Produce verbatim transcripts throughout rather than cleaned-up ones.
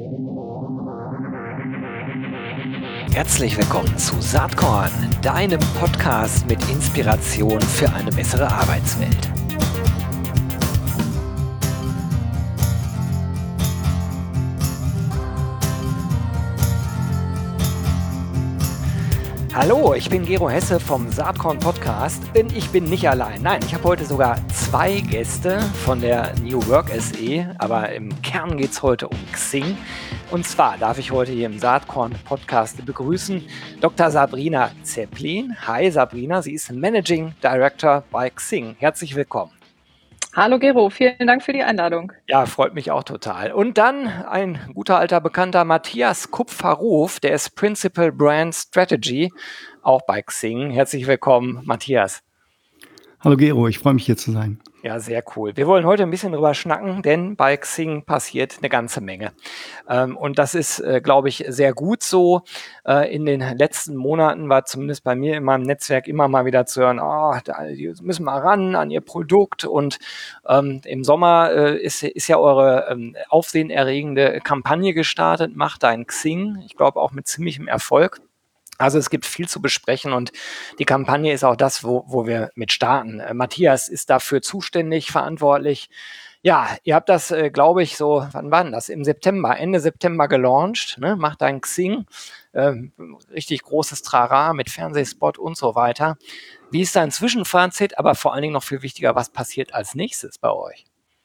Herzlich willkommen zu Saatkorn, deinem Podcast mit Inspiration für eine bessere Arbeitswelt. Hallo, ich bin Gero Hesse vom Saatkorn Podcast und ich bin nicht allein. Nein, ich habe heute sogar zwei Gäste von der New Work S E, aber im Kern geht es heute um Xing. Und zwar darf ich heute hier im Saatkorn Podcast begrüßen Doktor Sabrina Zepplin. Hi Sabrina, sie ist Managing Director bei Xing. Herzlich willkommen. Hallo Gero, vielen Dank für die Einladung. Ja, freut mich auch total. Und dann ein guter alter Bekannter, Matthias Kupferruf, der ist Principal Brand Strategy, auch bei Xing. Herzlich willkommen, Matthias. Hallo Gero, ich freue mich hier zu sein. Ja, sehr cool. Wir wollen heute ein bisschen drüber schnacken, denn bei Xing passiert eine ganze Menge. Ähm, und das ist, äh, glaube ich, sehr gut so. Äh, in den letzten Monaten war zumindest bei mir in meinem Netzwerk immer mal wieder zu hören, oh, da, die müssen mal ran an ihr Produkt. Und ähm, im Sommer äh, ist, ist ja eure ähm, aufsehenerregende Kampagne gestartet, Mach dein Xing. Ich glaube auch mit ziemlichem Erfolg. Also es gibt viel zu besprechen und die Kampagne ist auch das, wo, wo wir mit starten. Äh, Matthias ist dafür zuständig, verantwortlich. Ja, ihr habt das, äh, glaube ich, so, wann war denn das? Im September, Ende September gelauncht, ne? Macht dein Xing. Ähm, richtig großes Trara mit Fernsehspot und so weiter. Wie ist dein Zwischenfazit? Aber vor allen Dingen noch viel wichtiger, was passiert als nächstes bei euch?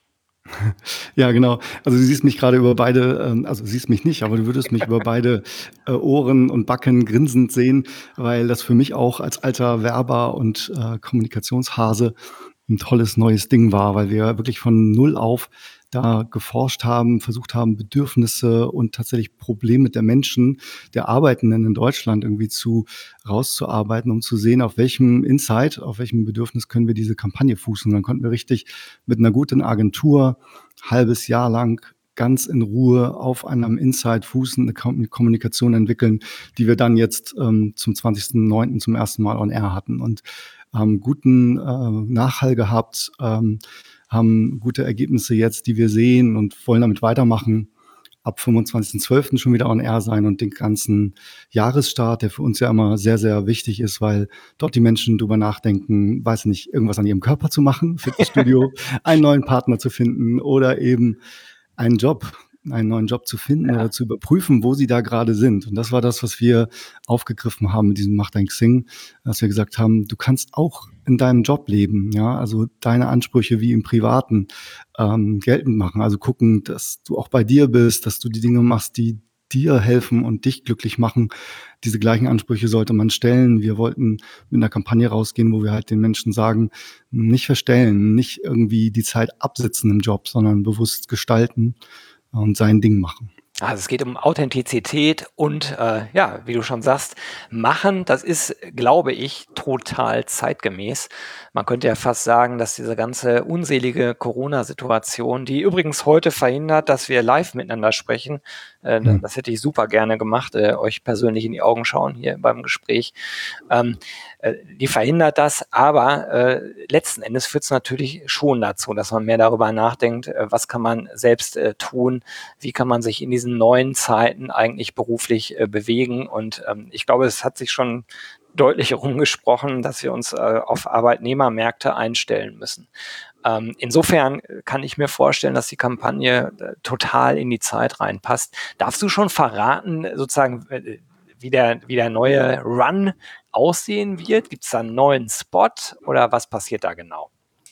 Ja, genau. Also du siehst mich gerade über beide, also du siehst mich nicht, aber du würdest mich über beide äh, Ohren und Backen grinsend sehen, weil das für mich auch als alter Werber und äh, Kommunikationshase ein tolles neues Ding war, weil wir wirklich von null auf da geforscht haben, versucht haben, Bedürfnisse und tatsächlich Probleme der Menschen, der Arbeitenden in Deutschland irgendwie zu rauszuarbeiten, um zu sehen, auf welchem Insight, auf welchem Bedürfnis können wir diese Kampagne fußen. Und dann konnten wir richtig mit einer guten Agentur halbes Jahr lang ganz in Ruhe auf einem Insight fußen, eine Kommunikation entwickeln, die wir dann jetzt ähm, zum zwanzigsten neunten zum ersten Mal on air hatten und haben guten äh, Nachhall gehabt, ähm, haben gute Ergebnisse jetzt, die wir sehen und wollen damit weitermachen. Ab fünfundzwanzigsten zwölften schon wieder on air sein und den ganzen Jahresstart, der für uns ja immer sehr, sehr wichtig ist, weil dort die Menschen drüber nachdenken, weiß nicht, irgendwas an ihrem Körper zu machen, Fitnessstudio, einen neuen Partner zu finden oder eben einen Job, einen neuen Job zu finden ja. oder zu überprüfen, wo sie da gerade sind. Und das war das, was wir aufgegriffen haben mit diesem Mach dein Xing, dass wir gesagt haben, du kannst auch in deinem Job leben, ja, also deine Ansprüche wie im Privaten ähm, geltend machen. Also gucken, dass du auch bei dir bist, dass du die Dinge machst, die dir helfen und dich glücklich machen. Diese gleichen Ansprüche sollte man stellen. Wir wollten mit einer Kampagne rausgehen, wo wir halt den Menschen sagen, nicht verstellen, nicht irgendwie die Zeit absitzen im Job, sondern bewusst gestalten und sein Ding machen. Also es geht um Authentizität und äh, ja, wie du schon sagst, machen, das ist, glaube ich, total zeitgemäß. Man könnte ja fast sagen, dass diese ganze unselige Corona-Situation, die übrigens heute verhindert, dass wir live miteinander sprechen, äh, hm. das hätte ich super gerne gemacht, äh, euch persönlich in die Augen schauen hier beim Gespräch, ähm, äh, die verhindert das, aber äh, letzten Endes führt es natürlich schon dazu, dass man mehr darüber nachdenkt, äh, was kann man selbst äh, tun, wie kann man sich in diesen neuen Zeiten eigentlich beruflich äh, bewegen und ähm, ich glaube, es hat sich schon deutlich rumgesprochen, dass wir uns äh, auf Arbeitnehmermärkte einstellen müssen. Ähm, insofern kann ich mir vorstellen, dass die Kampagne äh, total in die Zeit reinpasst. Darfst du schon verraten, sozusagen, äh, wie der, wie der neue Run aussehen wird? Gibt es da einen neuen Spot oder was passiert da genau?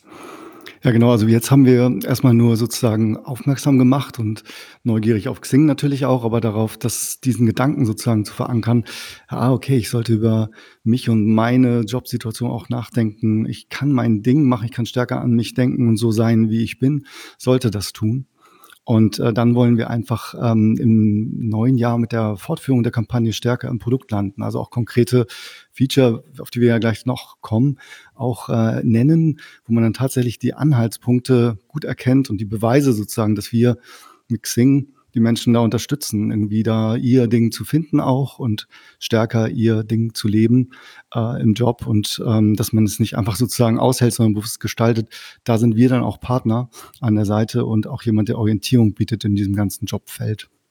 Ja, genau. Also jetzt haben wir erstmal nur sozusagen aufmerksam gemacht und neugierig auf Xing natürlich auch, aber darauf, dass diesen Gedanken sozusagen zu verankern, ah, okay, ich sollte über mich und meine Jobsituation auch nachdenken. Ich kann mein Ding machen, ich kann stärker an mich denken und so sein, wie ich bin, sollte das tun. Und äh, dann wollen wir einfach ähm, im neuen Jahr mit der Fortführung der Kampagne stärker im Produkt landen. Also auch konkrete Feature, auf die wir ja gleich noch kommen, auch äh, nennen, wo man dann tatsächlich die Anhaltspunkte gut erkennt und die Beweise sozusagen, dass wir mit Xing die Menschen da unterstützen, irgendwie da ihr Ding zu finden auch und stärker ihr Ding zu leben äh, im Job und ähm, dass man es nicht einfach sozusagen aushält, sondern bewusst gestaltet. Da sind wir dann auch Partner an der Seite und auch jemand, der Orientierung bietet in diesem ganzen Jobfeld.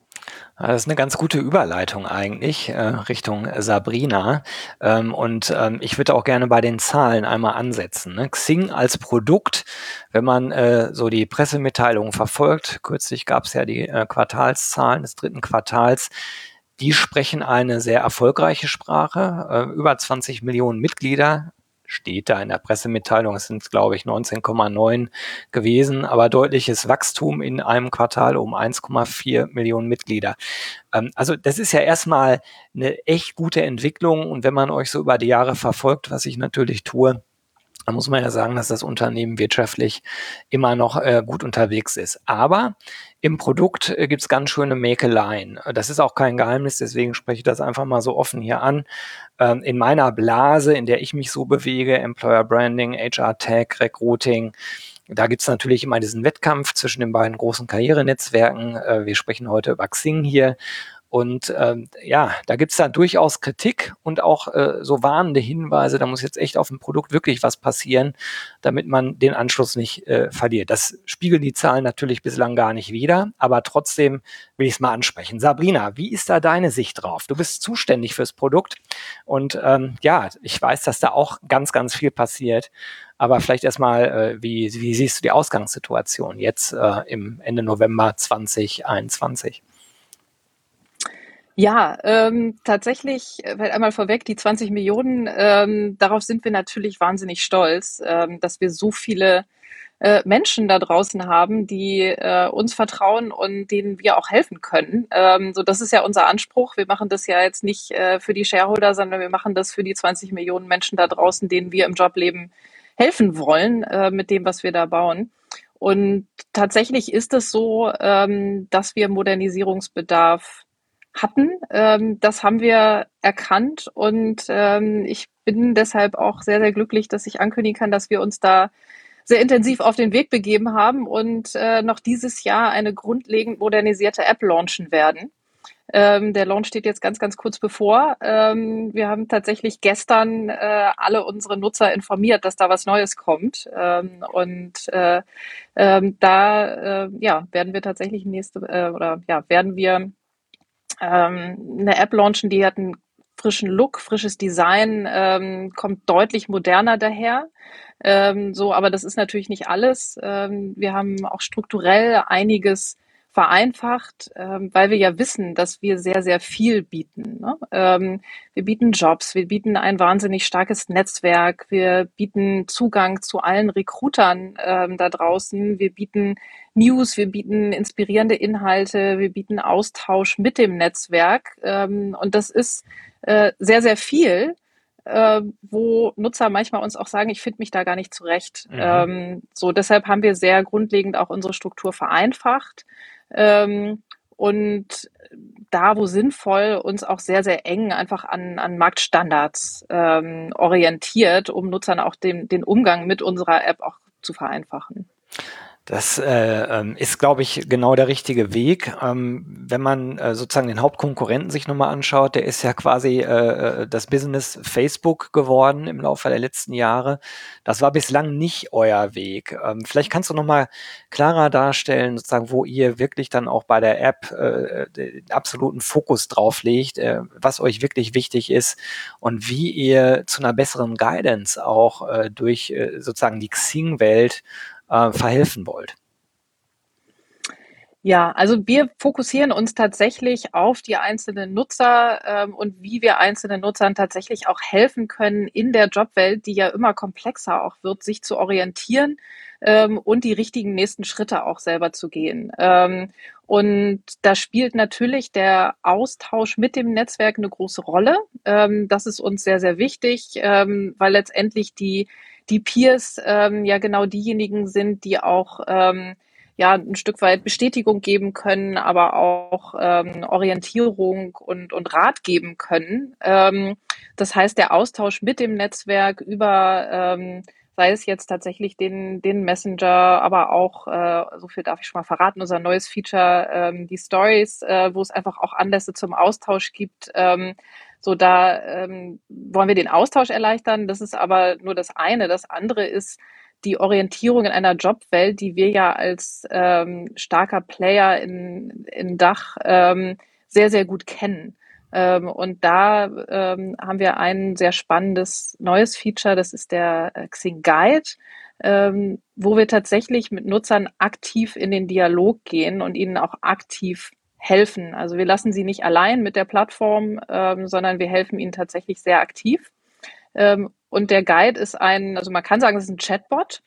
Das ist eine ganz gute Überleitung eigentlich, äh, Richtung Sabrina. Ähm, und, ähm, ich würde auch gerne bei den Zahlen einmal ansetzen, ne? Xing als Produkt, wenn man, äh, so die Pressemitteilungen verfolgt, kürzlich gab's ja die, äh, Quartalszahlen des dritten Quartals, die sprechen eine sehr erfolgreiche Sprache, äh, über zwanzig Millionen Mitglieder, steht da in der Pressemitteilung. Es sind, glaube ich, neunzehn Komma neun gewesen, aber deutliches Wachstum in einem Quartal um eins Komma vier Millionen Mitglieder. Ähm, also das ist ja erstmal eine echt gute Entwicklung und wenn man euch so über die Jahre verfolgt, was ich natürlich tue, da muss man ja sagen, dass das Unternehmen wirtschaftlich immer noch äh, gut unterwegs ist. Aber im Produkt äh, gibt's ganz schöne Mäkeleien. Das ist auch kein Geheimnis, deswegen spreche ich das einfach mal so offen hier an. Ähm, in meiner Blase, in der ich mich so bewege, Employer Branding, H R Tech, Recruiting, da gibt's natürlich immer diesen Wettkampf zwischen den beiden großen Karrierenetzwerken. Äh, wir sprechen heute über Xing hier. Und ähm, ja, da gibt's da durchaus Kritik und auch äh, so warnende Hinweise, da muss jetzt echt auf dem Produkt wirklich was passieren, damit man den Anschluss nicht äh, verliert. Das spiegeln die Zahlen natürlich bislang gar nicht wider, aber trotzdem will ich es mal ansprechen. Sabrina, wie ist da deine Sicht drauf? Du bist zuständig fürs Produkt und ähm, ja, ich weiß, dass da auch ganz, ganz viel passiert. Aber vielleicht erstmal, äh, wie, wie siehst du die Ausgangssituation jetzt äh, im Ende November zwanzig einundzwanzig? Ja, ähm, tatsächlich, äh, weil einmal vorweg, die zwanzig Millionen, ähm, darauf sind wir natürlich wahnsinnig stolz, ähm, dass wir so viele äh, Menschen da draußen haben, die äh, uns vertrauen und denen wir auch helfen können. Ähm, so, das ist ja unser Anspruch. Wir machen das ja jetzt nicht äh, für die Shareholder, sondern wir machen das für die zwanzig Millionen Menschen da draußen, denen wir im Jobleben helfen wollen, äh, mit dem, was wir da bauen. Und tatsächlich ist es so, ähm, dass wir Modernisierungsbedarf hatten. Ähm, das haben wir erkannt und ähm, ich bin deshalb auch sehr, sehr glücklich, dass ich ankündigen kann, dass wir uns da sehr intensiv auf den Weg begeben haben und äh, noch dieses Jahr eine grundlegend modernisierte App launchen werden. Ähm, der Launch steht jetzt ganz, ganz kurz bevor. Ähm, wir haben tatsächlich gestern äh, alle unsere Nutzer informiert, dass da was Neues kommt. Ähm, und äh, ähm, da äh, ja, werden wir tatsächlich nächste äh, oder ja, werden wir ähm, eine App launchen, die hat einen frischen Look, frisches Design, ähm, kommt deutlich moderner daher. Ähm, so, aber das ist natürlich nicht alles. Ähm, wir haben auch strukturell einiges vereinfacht, ähm, weil wir ja wissen, dass wir sehr, sehr viel bieten. Ne? Ähm, wir bieten Jobs, wir bieten ein wahnsinnig starkes Netzwerk, wir bieten Zugang zu allen Recruitern ähm, da draußen, wir bieten News, wir bieten inspirierende Inhalte, wir bieten Austausch mit dem Netzwerk. Ähm, und das ist äh, sehr, sehr viel, äh, wo Nutzer manchmal uns auch sagen, ich finde mich da gar nicht zurecht. Mhm. Ähm, so, deshalb haben wir sehr grundlegend auch unsere Struktur vereinfacht. Ähm, und da, wo sinnvoll, uns auch sehr, sehr eng einfach an, an Marktstandards ähm, orientiert, um Nutzern auch den, den Umgang mit unserer App auch zu vereinfachen. Das äh, ähm, ist, glaube ich, genau der richtige Weg. Ähm, wenn man äh, sozusagen den Hauptkonkurrenten sich nochmal anschaut, der ist ja quasi äh, äh, das Business Facebook geworden im Laufe der letzten Jahre. Das war bislang nicht euer Weg. Ähm, vielleicht kannst du nochmal klarer darstellen, sozusagen, wo ihr wirklich dann auch bei der App äh, den absoluten Fokus drauf legt, äh, was euch wirklich wichtig ist und wie ihr zu einer besseren Guidance auch äh, durch äh, sozusagen die Xing-Welt äh, verhelfen wollt. Ja, also wir fokussieren uns tatsächlich auf die einzelnen Nutzer ähm, und wie wir einzelnen Nutzern tatsächlich auch helfen können in der Jobwelt, die ja immer komplexer auch wird, sich zu orientieren ähm, und die richtigen nächsten Schritte auch selber zu gehen. Ähm, und da spielt natürlich der Austausch mit dem Netzwerk eine große Rolle. Ähm, das ist uns sehr, sehr wichtig, ähm, weil letztendlich die, die Peers ähm, ja genau diejenigen sind, die auch ähm, ja ein Stück weit Bestätigung geben können, aber auch ähm, Orientierung und, und Rat geben können. Ähm, das heißt, der Austausch mit dem Netzwerk über, ähm, sei es jetzt tatsächlich den, den Messenger, aber auch, äh, so viel darf ich schon mal verraten, unser neues Feature, ähm, die Stories, äh, wo es einfach auch Anlässe zum Austausch gibt. Ähm, so, da ähm, wollen wir den Austausch erleichtern. Das ist aber nur das eine. Das andere ist, die Orientierung in einer Jobwelt, die wir ja als ähm, starker Player in, in Dach ähm, sehr, sehr gut kennen. Ähm, und da ähm, haben wir ein sehr spannendes neues Feature, das ist der äh, Xing Guide, ähm, wo wir tatsächlich mit Nutzern aktiv in den Dialog gehen und ihnen auch aktiv helfen. Also wir lassen sie nicht allein mit der Plattform, ähm, sondern wir helfen ihnen tatsächlich sehr aktiv. Ähm, und der Guide ist ein, also man kann sagen, es ist ein Chatbot,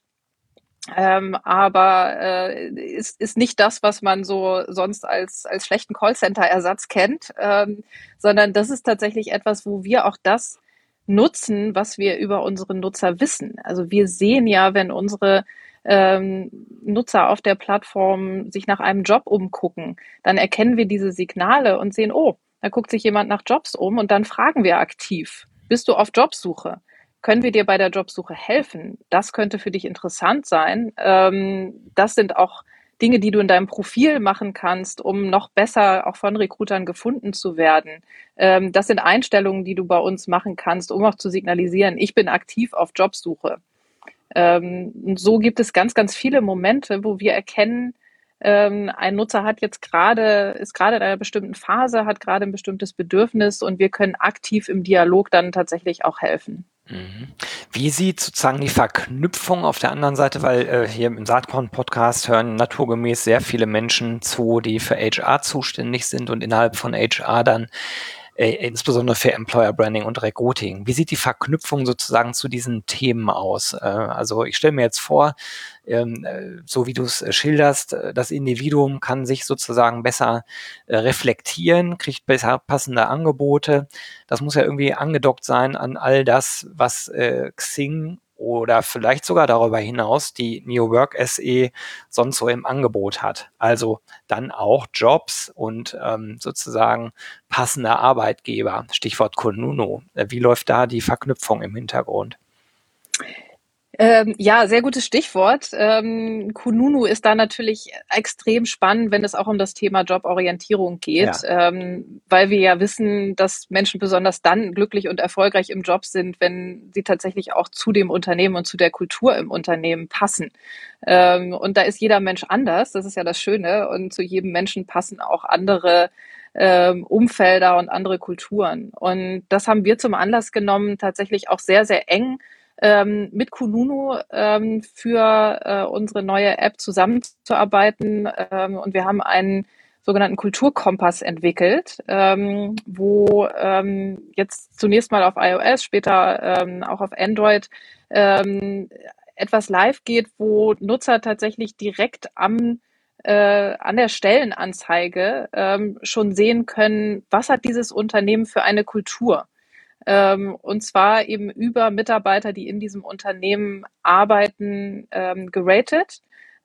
ähm, aber äh, ist, ist nicht das, was man so sonst als, als schlechten Callcenter-Ersatz kennt, ähm, sondern das ist tatsächlich etwas, wo wir auch das nutzen, was wir über unsere Nutzer wissen. Also wir sehen ja, wenn unsere ähm, Nutzer auf der Plattform sich nach einem Job umgucken, dann erkennen wir diese Signale und sehen, oh, da guckt sich jemand nach Jobs um und dann fragen wir aktiv, bist du auf Jobsuche? Können wir dir bei der Jobsuche helfen? Das könnte für dich interessant sein. Ähm, das sind auch Dinge, die du in deinem Profil machen kannst, um noch besser auch von Recruitern gefunden zu werden. Ähm, das sind Einstellungen, die du bei uns machen kannst, um auch zu signalisieren, ich bin aktiv auf Jobsuche. Ähm, und so gibt es ganz, ganz viele Momente, wo wir erkennen, ähm, ein Nutzer hat jetzt gerade, ist gerade in einer bestimmten Phase, hat gerade ein bestimmtes Bedürfnis und wir können aktiv im Dialog dann tatsächlich auch helfen. Mhm. Wie sieht sozusagen die Verknüpfung auf der anderen Seite, weil äh, hier im Saatkorn-Podcast hören naturgemäß sehr viele Menschen zu, die für H R zuständig sind und innerhalb von H R dann äh, insbesondere für Employer Branding und Recruiting. Wie sieht die Verknüpfung sozusagen zu diesen Themen aus? Äh, also ich stelle mir jetzt vor, ähm, äh, so wie du es äh, schilderst, äh, das Individuum kann sich sozusagen besser äh, reflektieren, kriegt besser passende Angebote. Das muss ja irgendwie angedockt sein an all das, was äh, Xing oder vielleicht sogar darüber hinaus die New Work S E sonst so im Angebot hat. Also dann auch Jobs und ähm, sozusagen passende Arbeitgeber. Stichwort Kununu. Äh, Wie läuft da die Verknüpfung im Hintergrund? Ähm, ja, sehr gutes Stichwort. Ähm, Kununu ist da natürlich extrem spannend, wenn es auch um das Thema Joborientierung geht, Ja. ähm, weil wir ja wissen, dass Menschen besonders dann glücklich und erfolgreich im Job sind, wenn sie tatsächlich auch zu dem Unternehmen und zu der Kultur im Unternehmen passen. Ähm, und da ist jeder Mensch anders, das ist ja das Schöne, und zu jedem Menschen passen auch andere ähm, Umfelder und andere Kulturen. Und das haben wir zum Anlass genommen, tatsächlich auch sehr, sehr eng ähm, mit Kununu ähm, für äh, unsere neue App zusammenzuarbeiten. Ähm, und wir haben einen sogenannten Kulturkompass entwickelt, ähm, wo ähm, jetzt zunächst mal auf iOS, später ähm, auch auf Android ähm, etwas live geht, wo Nutzer tatsächlich direkt am äh, an der Stellenanzeige ähm, schon sehen können, was hat dieses Unternehmen für eine Kultur. Ähm, und zwar eben über Mitarbeiter, die in diesem Unternehmen arbeiten, ähm, geratet.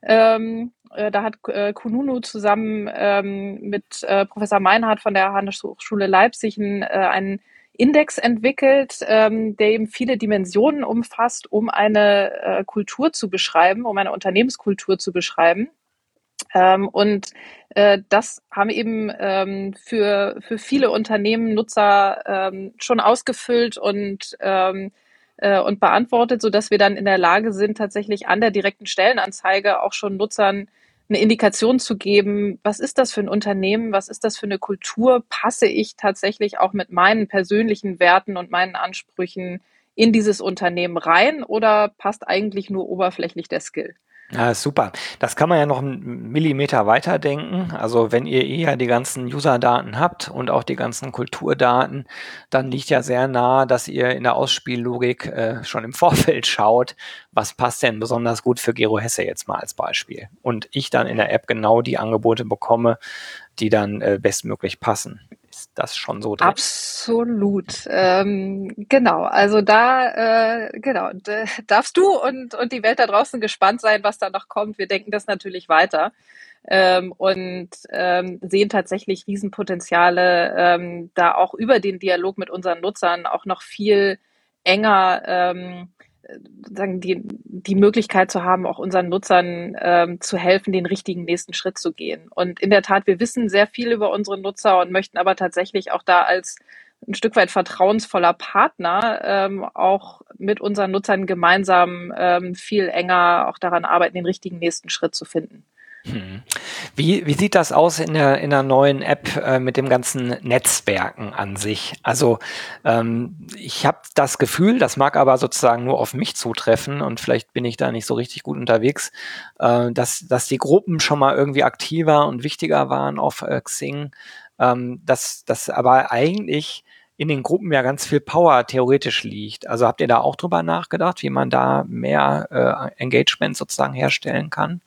Ähm, äh, da hat äh, Kununu zusammen ähm, mit äh, Professor Meinhardt von der Handelshochschule Leipzig einen, äh, einen Index entwickelt, ähm, der eben viele Dimensionen umfasst, um eine äh, Kultur zu beschreiben, um eine Unternehmenskultur zu beschreiben. Ähm, und äh, das haben eben ähm, für, für viele Unternehmen Nutzer ähm, schon ausgefüllt und, ähm, äh, und beantwortet, sodass wir dann in der Lage sind, tatsächlich an der direkten Stellenanzeige auch schon Nutzern eine Indikation zu geben, was ist das für ein Unternehmen, was ist das für eine Kultur, passe ich tatsächlich auch mit meinen persönlichen Werten und meinen Ansprüchen in dieses Unternehmen rein oder passt eigentlich nur oberflächlich der Skill? Ja, super. Das kann man ja noch einen Millimeter weiterdenken. Also wenn ihr eh ja die ganzen User-Daten habt und auch die ganzen Kulturdaten, dann liegt ja sehr nahe, dass ihr in der Ausspiellogik äh, schon im Vorfeld schaut, was passt denn besonders gut für Gero Hesse jetzt mal als Beispiel. Und ich dann in der App genau die Angebote bekomme, die dann äh, bestmöglich passen. Ist das schon so drin? Absolut, ähm, genau. Also da, äh, genau, d- darfst du und, und die Welt da draußen gespannt sein, was da noch kommt. Wir denken das natürlich weiter ähm, und ähm, sehen tatsächlich Riesenpotenziale, ähm, da auch über den Dialog mit unseren Nutzern auch noch viel enger ähm, sagen, die, die Möglichkeit zu haben, auch unseren Nutzern ähm, zu helfen, den richtigen nächsten Schritt zu gehen. Und in der Tat, wir wissen sehr viel über unsere Nutzer und möchten aber tatsächlich auch da als ein Stück weit vertrauensvoller Partner ähm, auch mit unseren Nutzern gemeinsam ähm, viel enger auch daran arbeiten, den richtigen nächsten Schritt zu finden. Hm. Wie, wie sieht das aus in der, in der neuen App äh, mit dem ganzen Netzwerken an sich? Also ähm, ich habe das Gefühl, das mag aber sozusagen nur auf mich zutreffen und vielleicht bin ich da nicht so richtig gut unterwegs, äh, dass, dass die Gruppen schon mal irgendwie aktiver und wichtiger waren auf äh, Xing, ähm, dass, dass aber eigentlich in den Gruppen ja ganz viel Power theoretisch liegt. Also habt ihr da auch drüber nachgedacht, wie man da mehr äh, Engagement sozusagen herstellen kann?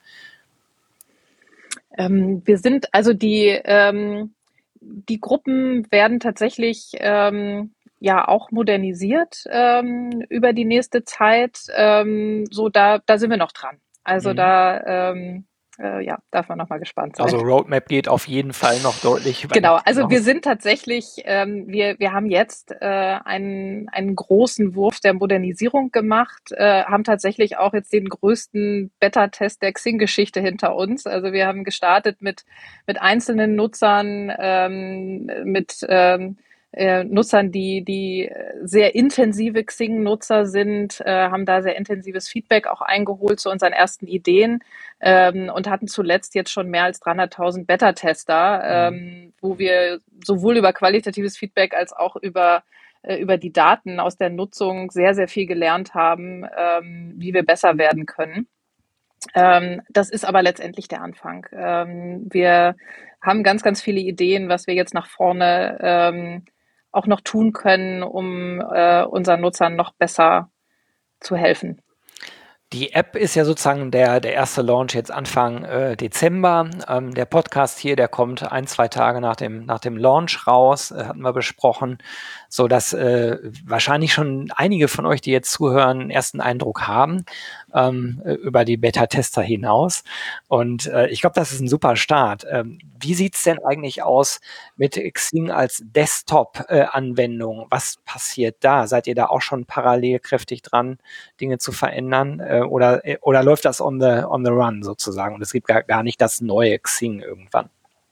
Ähm, wir sind, also die, ähm, die Gruppen werden tatsächlich ähm, ja auch modernisiert ähm, über die nächste Zeit. Ähm, so, da, da sind wir noch dran. Also Mhm. da, ähm, äh, ja, darf man noch mal gespannt sein. Also Roadmap geht auf jeden Fall noch deutlich über Genau, das also wir hinaus. sind tatsächlich, ähm, wir, wir haben jetzt äh, einen, einen großen Wurf der Modernisierung gemacht, äh, haben tatsächlich auch jetzt den größten Beta-Test der Xing-Geschichte hinter uns. Also wir haben gestartet mit, mit einzelnen Nutzern, ähm, mit ähm, äh, Nutzern, die, die sehr intensive Xing-Nutzer sind, äh, haben da sehr intensives Feedback auch eingeholt zu unseren ersten Ideen ähm, und hatten zuletzt jetzt schon mehr als dreihunderttausend Beta-Tester, Mhm. ähm, wo wir sowohl über qualitatives Feedback als auch über äh, über die Daten aus der Nutzung sehr, sehr viel gelernt haben, ähm, wie wir besser werden können. Ähm, das ist aber letztendlich der Anfang. Ähm, wir haben ganz, ganz viele Ideen, was wir jetzt nach vorne ähm, auch noch tun können, um äh, unseren Nutzern noch besser zu helfen. Die App ist ja sozusagen der, der erste Launch jetzt Anfang äh, Dezember. Ähm, der Podcast hier, der kommt ein, zwei Tage nach dem, nach dem Launch raus, äh, hatten wir besprochen, so dass äh, wahrscheinlich schon einige von euch, die jetzt zuhören, einen ersten Eindruck haben ähm, äh, über die Beta-Tester hinaus. Und äh, ich glaube, das ist ein super Start. Ähm, wie sieht's denn eigentlich aus mit Xing als Desktop-Anwendung? Was passiert da? Seid ihr da auch schon parallel kräftig dran, Dinge zu verändern? Äh, oder, äh, oder läuft das on the, on the run sozusagen? Und es gibt gar, gar nicht das neue Xing irgendwann.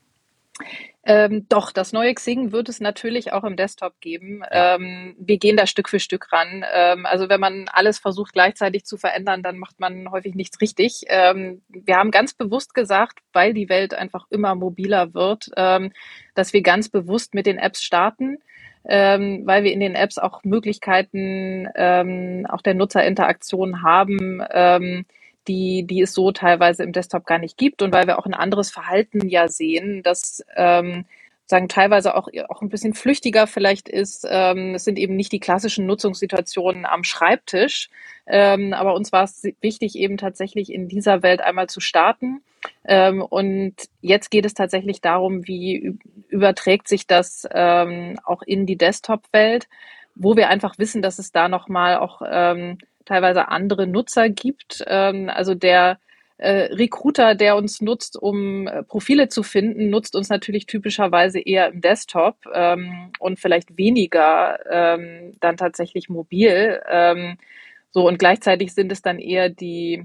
Ähm, doch, das neue Xing wird es natürlich auch im Desktop geben. Ja. Ähm, wir gehen da Stück für Stück ran. Ähm, also wenn man alles versucht gleichzeitig zu verändern, dann macht man häufig nichts richtig. Ähm, wir haben ganz bewusst gesagt, weil die Welt einfach immer mobiler wird, ähm, dass wir ganz bewusst mit den Apps starten, ähm, weil wir in den Apps auch Möglichkeiten ähm, auch der Nutzerinteraktion haben, ähm, die, die es so teilweise im Desktop gar nicht gibt und weil wir auch ein anderes Verhalten ja sehen, das ähm, sagen teilweise auch, auch ein bisschen flüchtiger vielleicht ist. Ähm, es sind eben nicht die klassischen Nutzungssituationen am Schreibtisch, ähm, aber uns war es wichtig, eben tatsächlich in dieser Welt einmal zu starten. Ähm, und jetzt geht es tatsächlich darum, wie überträgt sich das ähm, auch in die Desktop-Welt, wo wir einfach wissen, dass es da nochmal auch ähm, teilweise andere Nutzer gibt. Ähm, also der äh, Recruiter, der uns nutzt, um äh, Profile zu finden, nutzt uns natürlich typischerweise eher im Desktop ähm, und vielleicht weniger ähm, dann tatsächlich mobil. Ähm, so und gleichzeitig sind es dann eher die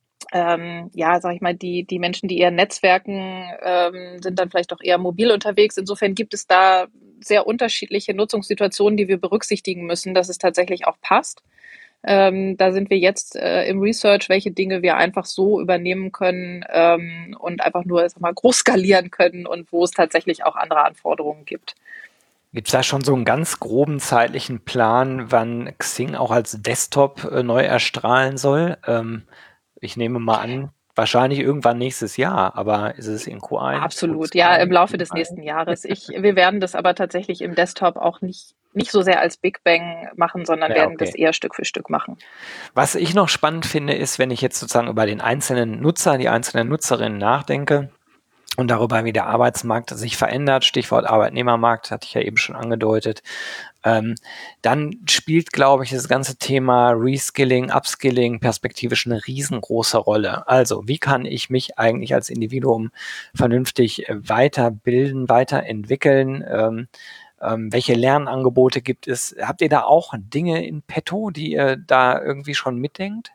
ähm, ja, sag ich mal, die, die Menschen, die eher netzwerken, ähm, sind dann vielleicht auch eher mobil unterwegs. Insofern gibt es da sehr unterschiedliche Nutzungssituationen, die wir berücksichtigen müssen, dass es tatsächlich auch passt. Ähm, da sind wir jetzt äh, im Research, welche Dinge wir einfach so übernehmen können ähm, und einfach nur sag mal, groß skalieren können und wo es tatsächlich auch andere Anforderungen gibt. Gibt es da schon so einen ganz groben zeitlichen Plan, wann Xing auch als Desktop äh, neu erstrahlen soll? Ähm, ich nehme mal an, wahrscheinlich irgendwann nächstes Jahr, aber ist es in Q eins, Absolut, ja, Q zwei, im Laufe des Q drei? nächsten Jahres. Ich, wir werden das aber tatsächlich im Desktop auch nicht, nicht so sehr als Big Bang machen, sondern Ja, werden das okay. eher Stück für Stück machen. Was ich noch spannend finde, ist, wenn ich jetzt sozusagen über den einzelnen Nutzer, die einzelnen Nutzerinnen nachdenke und darüber, wie der Arbeitsmarkt sich verändert, Stichwort Arbeitnehmermarkt, hatte ich ja eben schon angedeutet, ähm, dann spielt, glaube ich, das ganze Thema Reskilling, Upskilling perspektivisch eine riesengroße Rolle. Also, wie kann ich mich eigentlich als Individuum vernünftig weiterbilden, weiterentwickeln? Ähm, ähm, welche Lernangebote gibt es? Habt ihr da auch Dinge in petto, die ihr da irgendwie schon mitdenkt?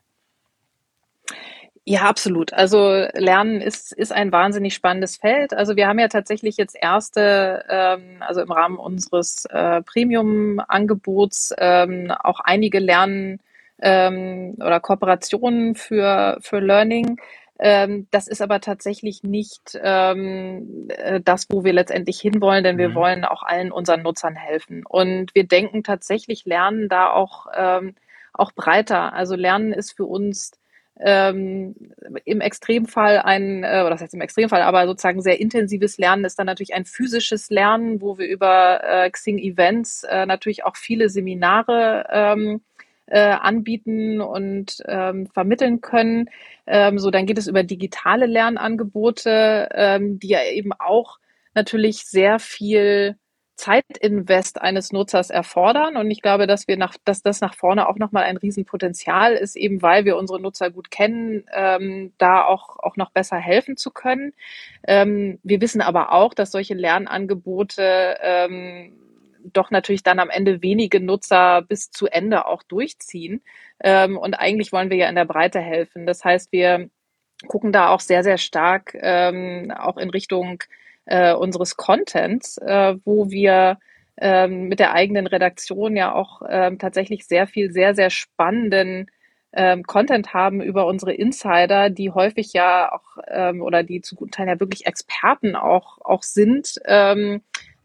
Ja, absolut. Also Lernen ist, ist ein wahnsinnig spannendes Feld. Also wir haben ja tatsächlich jetzt erste, ähm, also im Rahmen unseres äh, Premium-Angebots ähm, auch einige Lernen ähm, oder Kooperationen für, für Learning. Ähm, das ist aber tatsächlich nicht ähm, äh, das, wo wir letztendlich hinwollen, denn wir Mhm. wollen auch allen unseren Nutzern helfen. Und wir denken tatsächlich Lernen da auch, ähm, auch breiter. Also Lernen ist für uns ähm, im Extremfall ein, äh, oder das heißt im Extremfall, aber sozusagen sehr intensives Lernen ist dann natürlich ein physisches Lernen, wo wir über äh, Xing Events äh, natürlich auch viele Seminare ähm, äh, anbieten und ähm, vermitteln können. Ähm, so, dann geht es über digitale Lernangebote, ähm, die ja eben auch natürlich sehr viel Zeitinvest eines Nutzers erfordern. Und ich glaube, dass wir nach, dass das nach vorne auch nochmal ein Riesenpotenzial ist, eben weil wir unsere Nutzer gut kennen, ähm, da auch, auch noch besser helfen zu können. Ähm, wir wissen aber auch, dass solche Lernangebote ähm, doch natürlich dann am Ende wenige Nutzer bis zu Ende auch durchziehen. Ähm, und eigentlich wollen wir ja in der Breite helfen. Das heißt, wir gucken da auch sehr, sehr stark ähm, auch in Richtung äh, unseres Contents, äh, wo wir ähm, mit der eigenen Redaktion ja auch ähm, tatsächlich sehr viel, sehr, sehr spannenden ähm, Content haben über unsere Insider, die häufig ja auch ähm, oder die zu guten Teilen ja wirklich Experten auch, auch sind, ähm,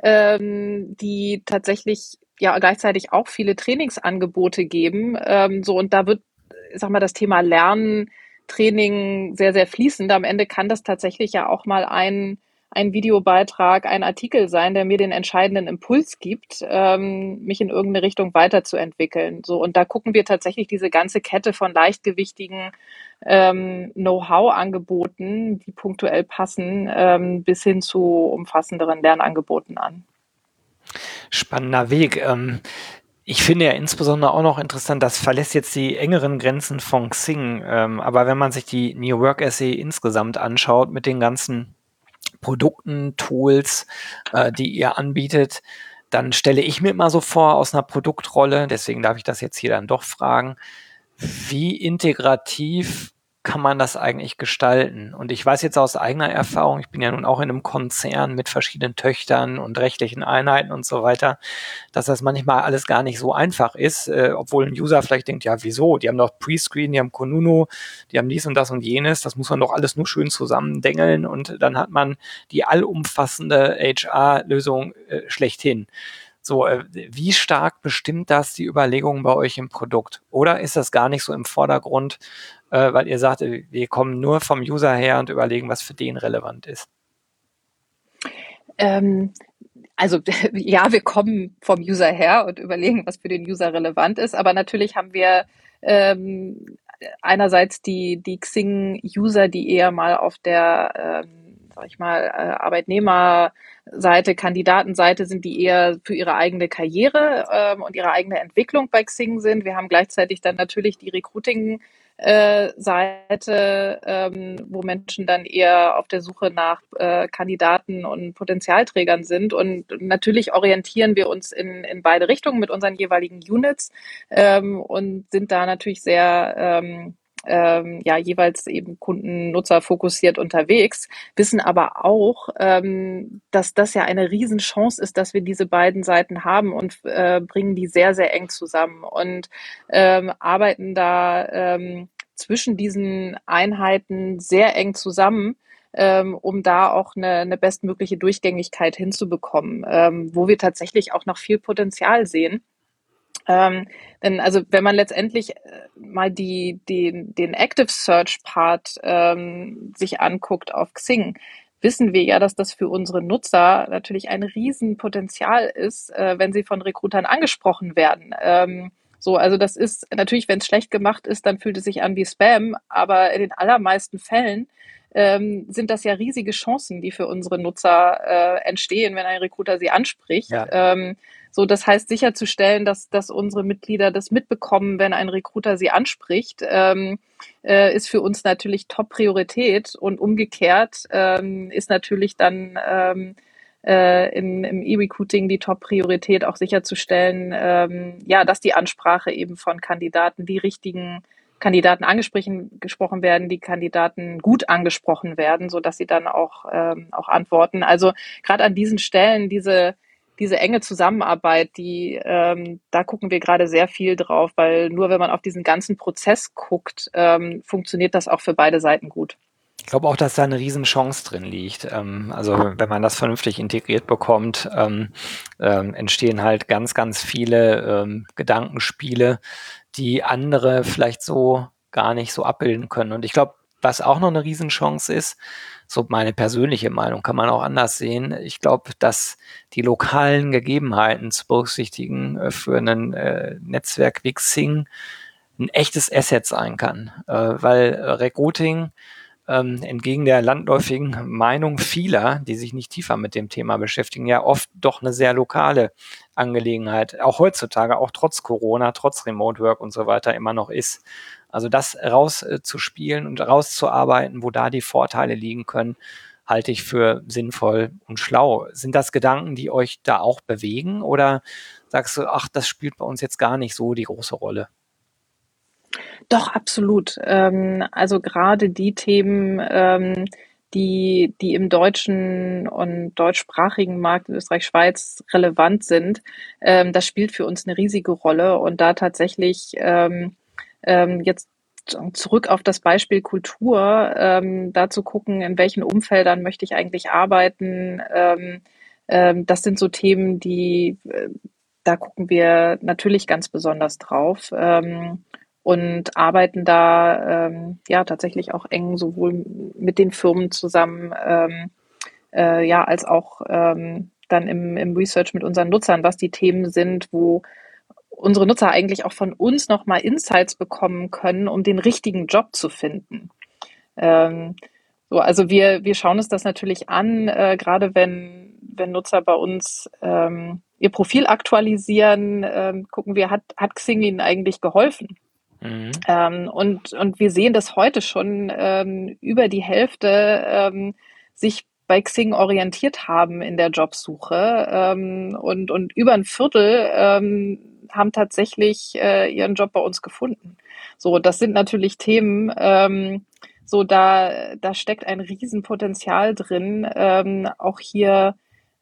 ähm, die tatsächlich ja gleichzeitig auch viele Trainingsangebote geben. Ähm, so und da wird, ich sag mal, das Thema Lernen Training sehr, sehr fließend. Am Ende kann das tatsächlich ja auch mal ein, ein Videobeitrag, ein Artikel sein, der mir den entscheidenden Impuls gibt, ähm, mich in irgendeine Richtung weiterzuentwickeln. So, und da gucken wir tatsächlich diese ganze Kette von leichtgewichtigen ähm, Know-how-Angeboten, die punktuell passen, ähm, bis hin zu umfassenderen Lernangeboten an. Spannender Weg. Ähm, ich finde ja insbesondere auch noch interessant, das verlässt jetzt die engeren Grenzen von Xing, ähm, aber wenn man sich die New Work S E insgesamt anschaut mit den ganzen Produkten, Tools, äh, die ihr anbietet, dann stelle ich mir immer so vor aus einer Produktrolle, deswegen darf ich das jetzt hier dann doch fragen, wie integrativ kann man das eigentlich gestalten? Und ich weiß jetzt aus eigener Erfahrung, ich bin ja nun auch in einem Konzern mit verschiedenen Töchtern und rechtlichen Einheiten und so weiter, dass das manchmal alles gar nicht so einfach ist, äh, obwohl ein User vielleicht denkt, ja, wieso? Die haben doch Prescreen, die haben Kununu, die haben dies und das und jenes, das muss man doch alles nur schön zusammendengeln und dann hat man die allumfassende H R-Lösung äh, schlechthin. So, äh, wie stark bestimmt das die Überlegungen bei euch im Produkt? Oder ist das gar nicht so im Vordergrund, äh, weil ihr sagt, äh, wir kommen nur vom User her und überlegen, was für den relevant ist? Ähm, also ja, wir kommen vom User her und überlegen, was für den User relevant ist, aber natürlich haben wir ähm, einerseits die, die Xing-User, die eher mal auf der, ähm, sag ich mal, äh, Arbeitnehmerseite, Kandidatenseite sind, die eher für ihre eigene Karriere ähm, und ihre eigene Entwicklung bei Xing sind. Wir haben gleichzeitig dann natürlich die Recruiting- äh, Seite, ähm, wo Menschen dann eher auf der Suche nach äh, Kandidaten und Potenzialträgern sind. Und natürlich orientieren wir uns in, in beide Richtungen mit unseren jeweiligen Units ähm, und sind da natürlich sehr ähm, ähm, ja jeweils eben Kunden, Nutzer fokussiert unterwegs, wissen aber auch, ähm, dass das ja eine Riesenchance ist, dass wir diese beiden Seiten haben und äh, bringen die sehr, sehr eng zusammen und ähm, arbeiten da ähm, zwischen diesen Einheiten sehr eng zusammen, ähm, um da auch eine, eine bestmögliche Durchgängigkeit hinzubekommen, ähm, wo wir tatsächlich auch noch viel Potenzial sehen. Ähm, denn also wenn man letztendlich äh, mal die, den, den Active Search Part ähm, sich anguckt auf Xing, wissen wir ja, dass das für unsere Nutzer natürlich ein Riesenpotenzial ist, äh, wenn sie von Recruitern angesprochen werden. Ähm, so, also das ist natürlich, wenn es schlecht gemacht ist, dann fühlt es sich an wie Spam, aber in den allermeisten Fällen ähm, sind das ja riesige Chancen, die für unsere Nutzer äh, entstehen, wenn ein Recruiter sie anspricht. Ja. Ähm, so, das heißt sicherzustellen, dass, dass unsere Mitglieder das mitbekommen, wenn ein Recruiter sie anspricht, ähm, äh, ist für uns natürlich Top-Priorität und umgekehrt ähm, ist natürlich dann ähm, äh, in, im E-Recruiting die Top-Priorität auch sicherzustellen, ähm, ja, dass die Ansprache eben von Kandidaten die richtigen Kandidaten angesprochen gesprochen werden, die Kandidaten gut angesprochen werden, so dass sie dann auch ähm, auch antworten. Also gerade an diesen Stellen diese diese enge Zusammenarbeit, die ähm, da gucken wir gerade sehr viel drauf, weil nur wenn man auf diesen ganzen Prozess guckt, ähm, funktioniert das auch für beide Seiten gut. glaube auch, dass da eine Riesenchance drin liegt. Ähm, also wenn man das vernünftig integriert bekommt, ähm, ähm, entstehen halt ganz, ganz viele ähm, Gedankenspiele, die andere vielleicht so gar nicht so abbilden können. Und ich glaube, was auch noch eine Riesenchance ist, so meine persönliche Meinung, kann man auch anders sehen. Ich glaube, dass die lokalen Gegebenheiten zu berücksichtigen äh, für ein äh, Netzwerk wie Xing ein echtes Asset sein kann, äh, weil äh, Recruiting ähm, entgegen der landläufigen Meinung vieler, die sich nicht tiefer mit dem Thema beschäftigen, ja oft doch eine sehr lokale Angelegenheit, auch heutzutage, auch trotz Corona, trotz Remote Work und so weiter immer noch ist. Also das rauszuspielen und rauszuarbeiten, wo da die Vorteile liegen können, halte ich für sinnvoll und schlau. Sind das Gedanken, die euch da auch bewegen oder sagst du, ach, das spielt bei uns jetzt gar nicht so die große Rolle? Doch, absolut. Ähm, also gerade die Themen, ähm, die, die im deutschen und deutschsprachigen Markt in Österreich, Schweiz relevant sind, ähm, das spielt für uns eine riesige Rolle. Und da tatsächlich ähm, ähm, jetzt zurück auf das Beispiel Kultur, ähm, da zu gucken, in welchen Umfeldern möchte ich eigentlich arbeiten. Ähm, ähm, das sind so Themen, die, äh, da gucken wir natürlich ganz besonders drauf. Ähm, und arbeiten da ähm, ja tatsächlich auch eng sowohl mit den Firmen zusammen, ähm, äh, ja, als auch ähm, dann im, im Research mit unseren Nutzern, was die Themen sind, wo unsere Nutzer eigentlich auch von uns nochmal Insights bekommen können, um den richtigen Job zu finden. Ähm, so, also wir, wir schauen uns das natürlich an, äh, gerade wenn, wenn Nutzer bei uns ähm, ihr Profil aktualisieren, ähm, gucken wir, hat, hat Xing ihnen eigentlich geholfen? Mhm. Ähm, und, und wir sehen das heute schon ähm, über die Hälfte ähm, sich bei Xing orientiert haben in der Jobsuche ähm, und, und über ein Viertel ähm, haben tatsächlich äh, ihren Job bei uns gefunden. So, das sind natürlich Themen, ähm, so da, da steckt ein Riesenpotenzial drin, ähm, auch hier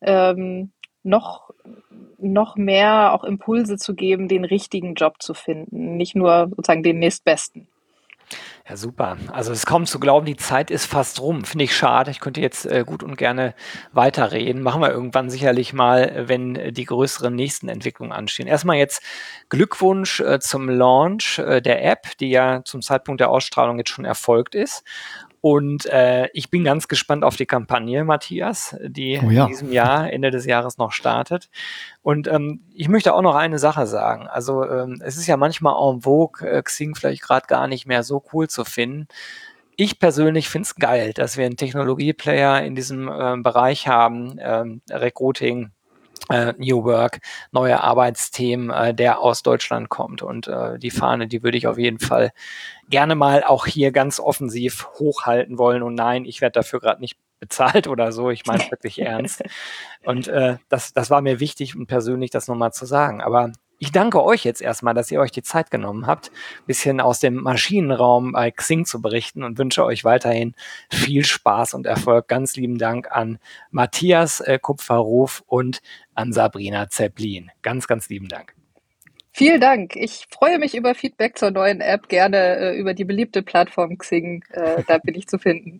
ähm, noch noch mehr auch Impulse zu geben, den richtigen Job zu finden, nicht nur sozusagen den nächstbesten. Ja, super. Also es ist kaum zu glauben, die Zeit ist fast rum. Finde ich schade. Ich könnte jetzt äh, gut und gerne weiterreden. Machen wir irgendwann sicherlich mal, äh, wenn äh, die größeren nächsten Entwicklungen anstehen. Erstmal jetzt Glückwunsch äh, zum Launch äh, der App, die ja zum Zeitpunkt der Ausstrahlung jetzt schon erfolgt ist. Und äh, ich bin ganz gespannt auf die Kampagne, Matthias, die Oh in ja. diesem Jahr, Ende des Jahres noch startet. Und ähm, ich möchte auch noch eine Sache sagen. Also ähm, es ist ja manchmal en vogue, äh, Xing vielleicht gerade gar nicht mehr so cool zu finden. Ich persönlich finde es geil, dass wir einen Technologieplayer in diesem äh, Bereich haben, ähm, Recruiting, äh, New Work, neue Arbeitsthemen, äh, der aus Deutschland kommt. Und äh, die Fahne, die würde ich auf jeden Fall gerne mal auch hier ganz offensiv hochhalten wollen. Und nein, ich werde dafür gerade nicht bezahlt oder so. Ich meine es wirklich ernst. Und äh, das, das war mir wichtig und persönlich das nochmal zu sagen. Aber ich danke euch jetzt erstmal, dass ihr euch die Zeit genommen habt, ein bisschen aus dem Maschinenraum bei Xing zu berichten und wünsche euch weiterhin viel Spaß und Erfolg. Ganz lieben Dank an Matthias äh, Kupferruf und an Sabrina Zepplin. Ganz, ganz lieben Dank. Vielen Dank. Ich freue mich über Feedback zur neuen App, gerne äh, über die beliebte Plattform Xing. Äh, da bin ich zu finden.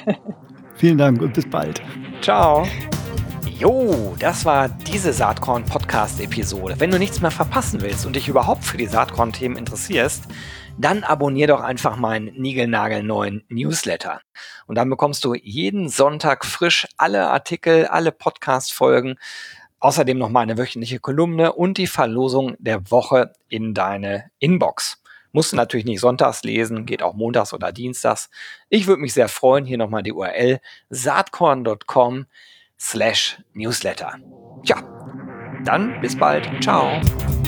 Vielen Dank und bis bald. Ciao. Jo, das war diese Saatkorn-Podcast-Episode. Wenn du nichts mehr verpassen willst und dich überhaupt für die Saatkorn-Themen interessierst, dann abonnier doch einfach meinen niegelnagelneuen Newsletter. Und dann bekommst du jeden Sonntag frisch alle Artikel, alle Podcast-Folgen, außerdem noch meine wöchentliche Kolumne und die Verlosung der Woche in deine Inbox. Musst du natürlich nicht sonntags lesen, geht auch montags oder dienstags. Ich würde mich sehr freuen, hier nochmal die U R L saatkorn punkt com slash newsletter. Tja, dann bis bald. Ciao.